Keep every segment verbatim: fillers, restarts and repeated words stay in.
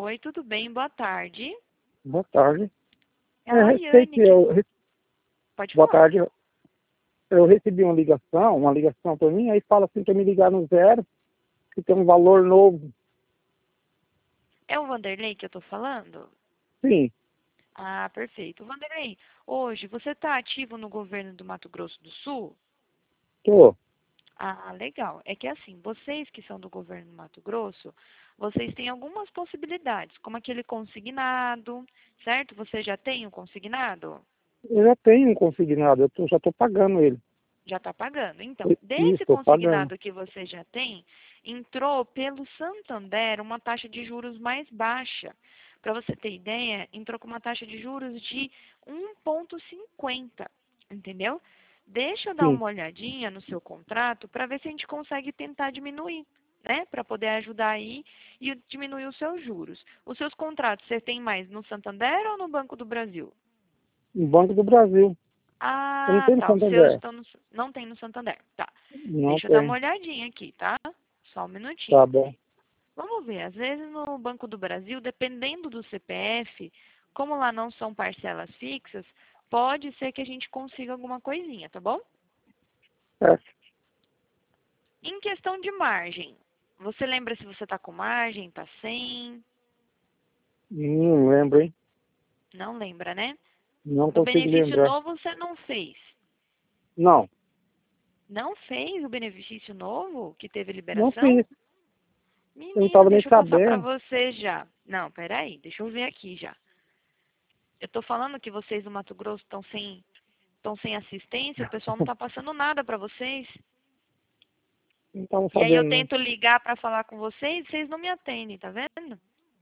Oi, tudo bem? Boa tarde. Boa tarde. É É, a respeito, Laiane que... eu, re- Pode boa falar. tarde. Eu, eu recebi uma ligação, uma ligação para mim, aí fala assim para me ligar no zero, que tem um valor novo. É o Vanderlei que eu tô falando? Sim, Ah, perfeito. Vanderlei, hoje você está ativo no governo do Mato Grosso do Sul? tô. Ah, legal. É que assim, vocês que são do governo do Mato Grosso, vocês têm algumas possibilidades, como aquele consignado, certo? Você já tem o consignado? Eu já tenho um consignado, eu tô- já estou pagando ele. Já está pagando. Então, I- Isso, desse estou pagando. consignado que você já tem, entrou pelo Santander uma taxa de juros mais baixa. Para você ter ideia, entrou com uma taxa de juros de um vírgula cinquenta, entendeu? Deixa eu dar Sim, uma olhadinha no seu contrato para ver se a gente consegue tentar diminuir, né? Para poder ajudar aí e diminuir os seus juros. Os seus contratos, você tem mais no Santander ou no Banco do Brasil? no Banco do Brasil. Eu não Ah, tenho no tá. Os seus Santander. estão no... Não tem no Santander. Tá. Não Deixa eu dar uma tem. olhadinha aqui, tá? Só um Tá minutinho. bom. Vamos ver. Às vezes no Banco do Brasil, dependendo do C P F, como lá não são parcelas fixas, pode ser que a gente consiga alguma coisinha, tá bom? É, Em questão de margem, você lembra se você tá com margem, tá sem? não lembro, hein? Não lembra, né? Não Do consigo benefício lembrar. novo você não fez. Não, Não fez o benefício novo que teve não liberação? fiz. Eu não Menino, estava nem deixa eu passar pra sabendo. você já. Não, peraí, deixa eu ver aqui já. Eu tô falando que vocês do Mato Grosso estão sem, estão sem assistência, o pessoal não tá passando nada pra vocês. Não estava E aí eu sabendo, não. tento ligar pra falar com vocês, vocês não me atendem, tá vendo?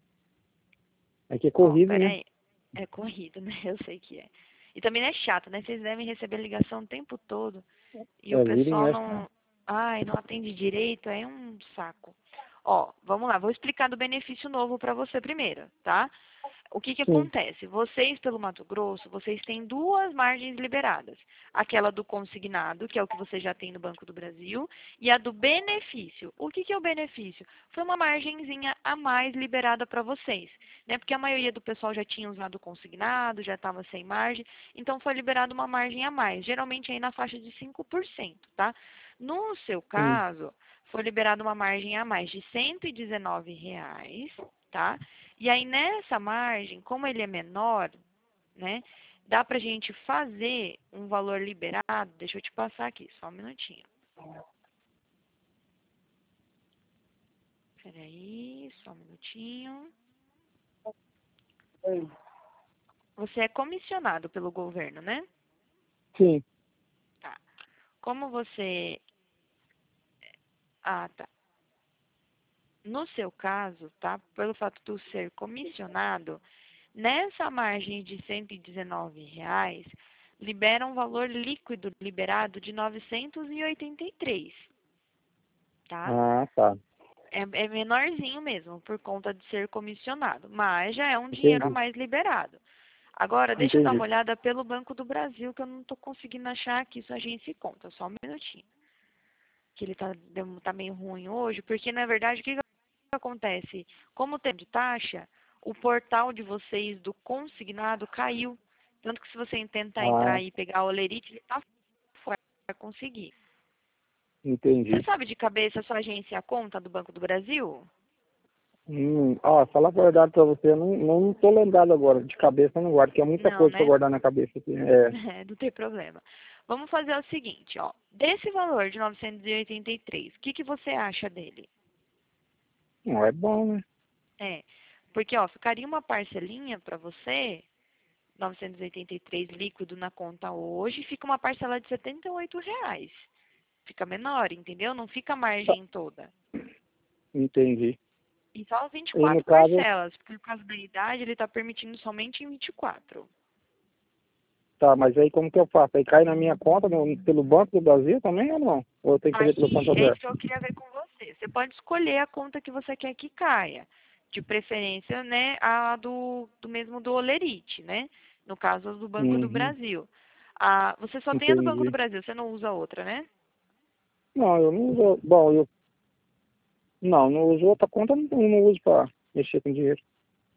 É que é Ó, corrido, né? peraí. É corrido, né? Eu sei que é. E também é chato, né? Vocês devem receber ligação o tempo todo. E o É, vira e pessoal mexe. não. Ai, não atende direito, é um saco. Ó, vamos lá, vou explicar do benefício novo pra você primeiro, tá? O que que Sim. acontece? Vocês, pelo Mato Grosso, vocês têm duas margens liberadas. Aquela do consignado, que é o que você já tem no Banco do Brasil, e a do benefício. O que que é o benefício? Foi uma margenzinha a mais liberada para vocês, né? Porque a maioria do pessoal já tinha usado o consignado, já estava sem margem, então foi liberada uma margem a mais, geralmente aí na faixa de cinco por cento, tá? No seu Sim. caso, foi liberada uma margem a mais de cento e dezenove reais, tá? E aí nessa margem, como ele é menor, né, dá pra gente fazer um valor liberado. Deixa eu te passar aqui, só um minutinho. Peraí, só um minutinho. Você é comissionado pelo governo, né? Sim. Tá. Como você... Ah, tá. No seu caso, tá? Pelo fato de eu ser comissionado, nessa margem de cento e dezenove reais, libera um valor líquido liberado de novecentos e oitenta e três, tá? Ah, tá. É, é menorzinho mesmo, por conta de ser comissionado, mas já é um dinheiro a Entendi. mais liberado. Agora, deixa eu dar uma Entendi. olhada pelo Banco do Brasil, que eu não estou conseguindo achar aqui sua agência e conta, só um minutinho. Que ele tá, deu- tá meio ruim hoje, porque na verdade o que, que acontece? Como tem de taxa, o portal de vocês do consignado caiu. Tanto que se você tentar entrar Ah, aí e pegar o Olerite, ele tá fora, vai conseguir. Você entendi. sabe de cabeça a sua agência e a conta do Banco do Brasil? Hum, ó, falar a verdade pra você, eu não, não tô lembrado agora. De cabeça eu não guardo, porque é muita Não, coisa pra né? guardar na cabeça aqui. É, É, não tem problema. Vamos fazer o seguinte, ó. Desse valor de novecentos e oitenta e três, o que, que você acha dele? não é bom, né? É, porque, ó, ficaria uma parcelinha para você, novecentos e oitenta e três líquido na conta hoje, fica uma parcela de setenta e oito reais. Fica menor, entendeu? Não fica a Tá, margem toda. entendi. E só vinte e E no quatro caso, parcelas, porque por causa da idade ele está permitindo somente em vinte e quatro. tá, mas aí como que eu faço? Aí cai na minha conta no, pelo Banco do Brasil também ou não? Ou eu tenho que fazer pelo Aí, é Santander? isso que eu queria ver com você. Você pode escolher a conta que você quer que caia. De preferência, né, a do, do mesmo do Olerite, né? No caso do Banco do Uhum, Brasil. Ah, você só tem a do Banco do entendi. Brasil, você não usa outra, né? Não, eu não uso. Bom, eu não, não uso outra conta, não, não uso pra mexer com dinheiro.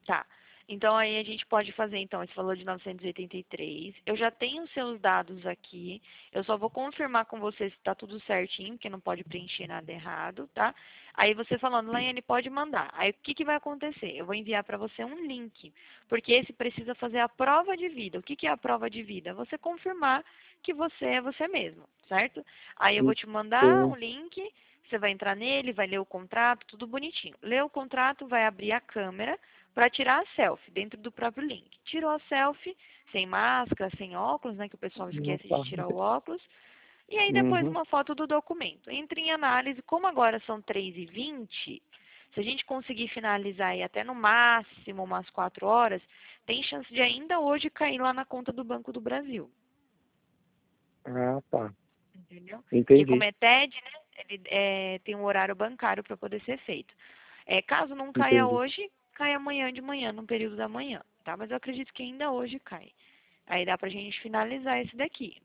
Tá. Então aí a gente pode fazer então esse valor de novecentos e oitenta e três. Eu já tenho os seus dados aqui. Eu só vou confirmar com você se está tudo certinho, porque não pode preencher nada errado, tá? Aí você falando, Laiane, pode mandar. Aí o que, que vai acontecer? Eu vou enviar para você um link, porque esse precisa fazer a prova de vida. O que, que é a prova de vida? Você confirmar que você é você mesmo, certo? Aí eu vou te mandar um Sim. link, você vai entrar nele, vai ler o contrato, tudo bonitinho. Lê o contrato, vai abrir a câmera para tirar a selfie dentro do próprio link. Tirou a selfie, sem máscara, sem óculos, né, que o pessoal Não esquece de tá. tirar o óculos. E aí depois Uhum. uma foto do documento. Entra em análise, como agora são três e vinte, se a gente conseguir finalizar aí até no máximo umas quatro horas, tem chance de ainda hoje cair lá na conta do Banco do Brasil. Ah, tá. Entendeu? Porque como Entendi. é T E D, né, ele é, tem um horário bancário para poder ser feito. É, caso não caia Entendi. hoje, cai amanhã de manhã, no período da manhã, tá? Mas eu acredito que ainda hoje cai. Aí dá pra gente finalizar esse daqui.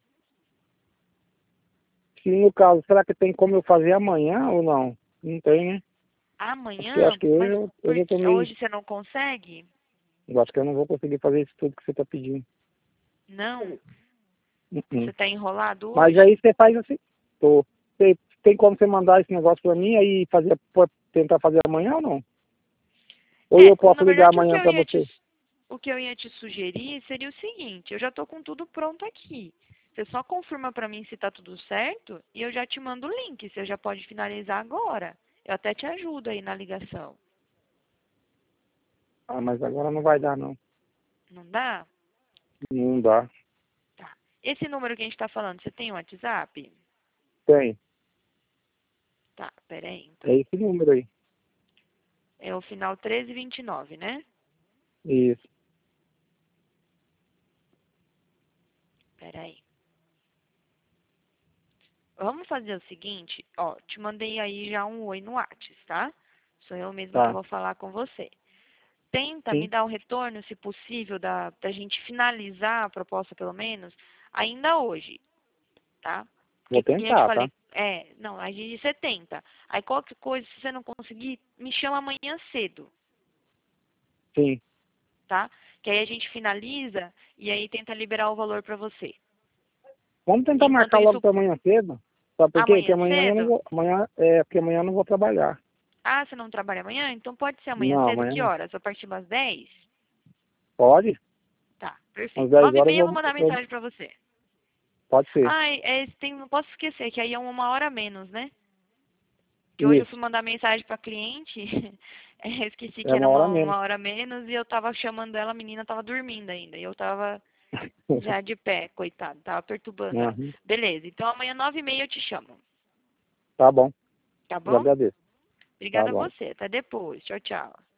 Se no caso, será que tem como eu fazer amanhã ou não? Não tem, né? Porque eu acho Amanhã, que hoje mas eu, hoje eu tô porque meio. hoje você não consegue? Eu acho que eu não vou conseguir fazer isso tudo que você tá pedindo. Não? Uhum. Você tá enrolado Mas aí hoje? você faz assim. Tô. Você, tem como você mandar esse negócio pra mim aí fazer, pô- tentar fazer amanhã ou não? Ou É, eu posso na ligar verdade o que amanhã eu pra ia te, você? o que eu ia te sugerir seria o seguinte, eu já tô com tudo pronto aqui. Você só confirma pra mim se tá tudo certo e eu já te mando o link, você já pode finalizar agora. Eu até te ajudo aí na ligação. Ah, mas agora não vai dar, não. Não dá? Não dá. Tá. Esse número que a gente está falando, você tem um WhatsApp? Tem. Tá, peraí, É então. esse número aí. É o final um três dois nove, né? Isso. Peraí. Vamos fazer o seguinte, ó, te mandei aí já um oi no WhatsApp, tá? Sou eu mesma que Tá. vou falar com você. Tenta me Sim. dar o retorno, se possível, da, da gente finalizar a proposta, pelo menos, ainda hoje, tá? Vou Porque, que nem eu te tentar, tá? falei, é, não, a gente você tenta. Aí qualquer coisa, se você não conseguir, me chama amanhã cedo, Sim. tá? Que aí a gente finaliza e aí tenta liberar o valor para você. Vamos E tentar enquanto marcar logo isso, para amanhã cedo. Sabe por quê? Que amanhã amanhã eu não cedo, vou. Amanhã é porque amanhã eu não vou trabalhar. ah, você não trabalha amanhã? Então pode ser amanhã Não, cedo, amanhã que não. horas? A partir das dez? Pode? Tá, Às perfeito. dez Nove e horas meia eu eu, vou mandar eu- mensagem para você. pode ser. Ah, é, tem, não posso esquecer que aí é uma hora a menos, né? Que hoje eu fui Isso. mandar mensagem para cliente, é, esqueci É que era uma hora a uma, menos. uma hora a menos e eu tava chamando ela, a menina tava dormindo ainda. E eu tava já de pé, coitado, tava perturbando ela. Uhum. Beleza, então amanhã nove e meia eu te chamo, Tá bom. tá Eu bom? agradeço. Tá Obrigada a bom. você. Até depois. Tchau, tchau.